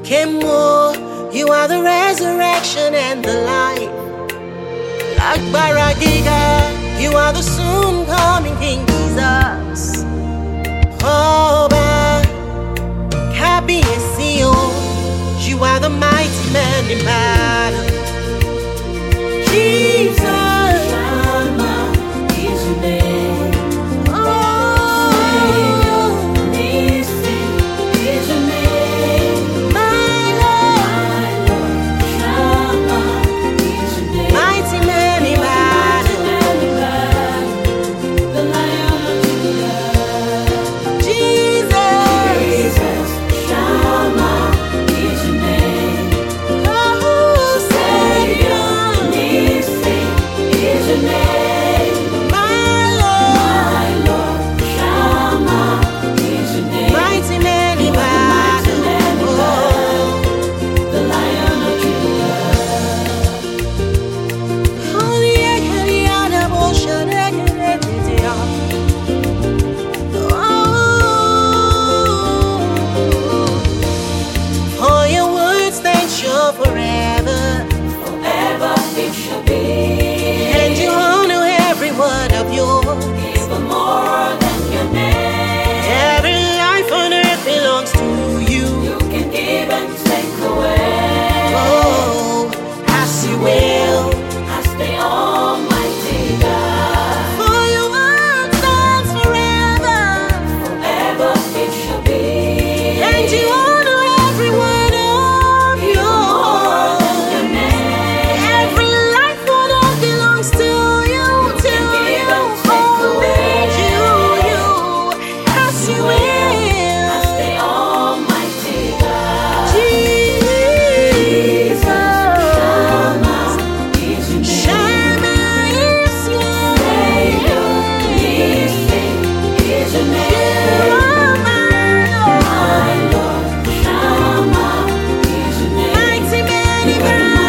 Kemo, you are the resurrection and the life. Akbara Giga, you are the soon coming King Jesus. Oba, Kabi Esio, you are the mighty man in battle. Jesus, Shama is your name. Savior, Nisi is your name. My Lord, Shama is your name. Mighty man in battle, the Lion of Judah. Jesus, Shama is your name. Oh, Savior, Nisi is your name. My Lord, Shama is your name. Mighty man in battle, the Lion of Judah. Holy, holy, for your words stand sure forever. Forever it shall be. And you honor every word of yours. Even more than your name. Every life on earth belongs to you. You can give and take away. Oh, as you will. As the Almighty God. For your word stands forever. Forever it shall be. And you honor every word of yours. Every life on earth belongs to you, to you, only you, as you will. As the Almighty God. Jesus, Shama is your name. Shama is your name. Nisi is your name. You are my Lord. Shama is your name. Mighty man in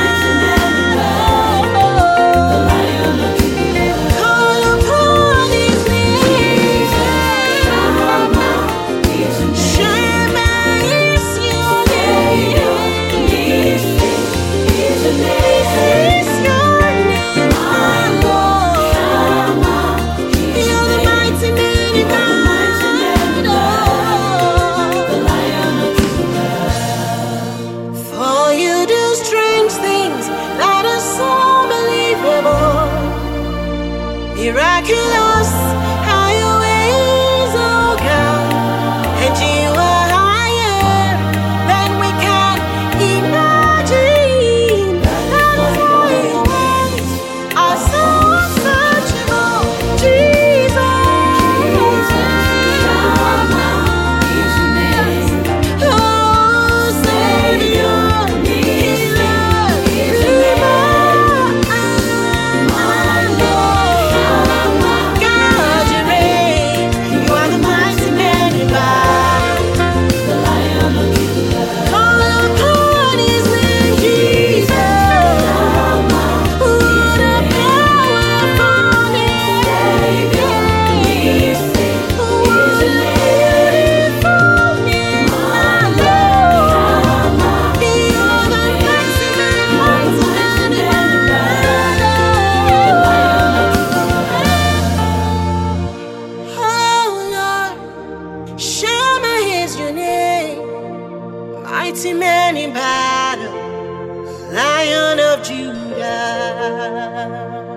battle, the Lion of Judah. Call upon his name. Shama is your name. Shama is your name. Nisi is your name. Is your name, my Lord. Shama you're the mighty man in battle, the Lion of Judah. For you do strange things that are so unbelievable. Miraculous are your ways, oh God. And you are higher than we can imagine. That is why your ways are so unsearchable. Jesus, Shama is your name. Oh, Savior, Nisi is your name. My Lord, Shama, God, you reign. You are the mighty man in battle, the Lion of Judah. Call upon his name, Jesus. Shama put a power upon him. Savior, Nisi is your name. Beautiful name, my Lord. You're the mighty man in battle. Oh Lord, Shama is your name. Mighty man in battle, Lion of Judah.